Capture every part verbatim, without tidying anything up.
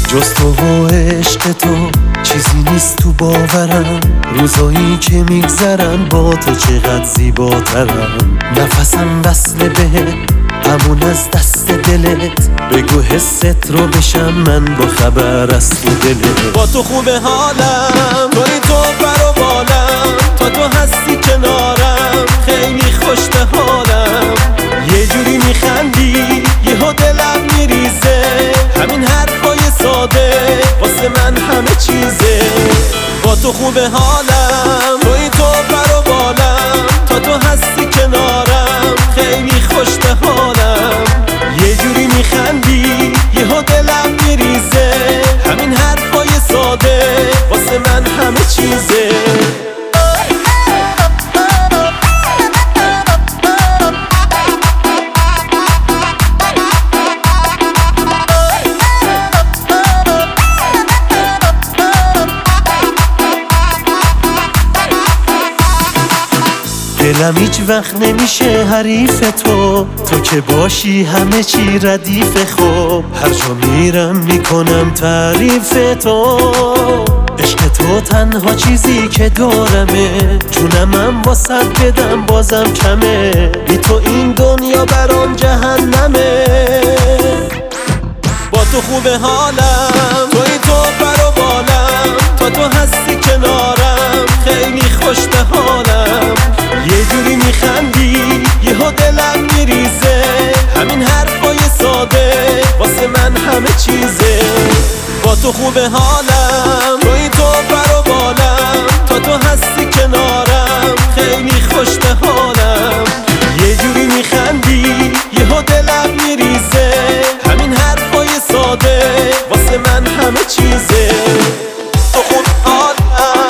جز تو و عشق تو چیزی نیست تو باورم. روزایی که میگذرن با تو چقدر زیباترم. نفسم وصله بهت امون از دست دلت. بگو حست رو بشم من با خبر از تو دلت. با تو خوبه حالم، توی تو بر و بالم. تا تو هستی کنارم خیلی خوش به حالم. یه جوری میخندی یهو دلم میریزه. همین حرفای ساده واسه من همه چیزه. با تو خوبه حالم، توی تو بر و بالم. تا تو هستی کنارم خیلی خوش به حالم. یه جوری میخندی یهو دلم میریزه. همین حرفای ساده واسه من همه چیزه. دلم هیچ وقت نمیشه حریف تو. تو که باشی همه چی ردیف. خوب هر جا میرم میکنم تعریف تو. عشق تو تنها چیزی که دارمه. جونمم واسه بدم بازم کمه. بی تو این دنیا برام جهنمه. با تو خوبه حالم، توی تو بر و بالم. تا تو هستی کنارم خیلی خوش به حالم. یه جوری میخندی یهو دلم میریزه. همین حرفای ساده واسه من همه چیزه. با تو خوبه حالم، توی تو بر و بالم. تا تو هستی کنارم خیلی خوش به حالم. یه جوری میخندی یهو دلم میریزه. همین حرفای ساده واسه من همه چیزه. تو خوب حالم،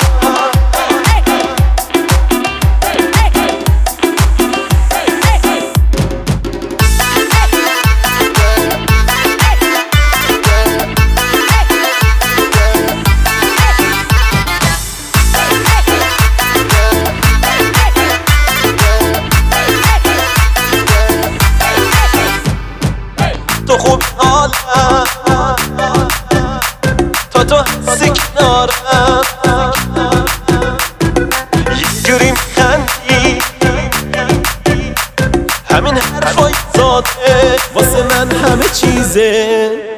تو خوب حالم. تا تو هستی کنارم یه جوری میخندی. همین حرفای ساده واسه من همه چیزه.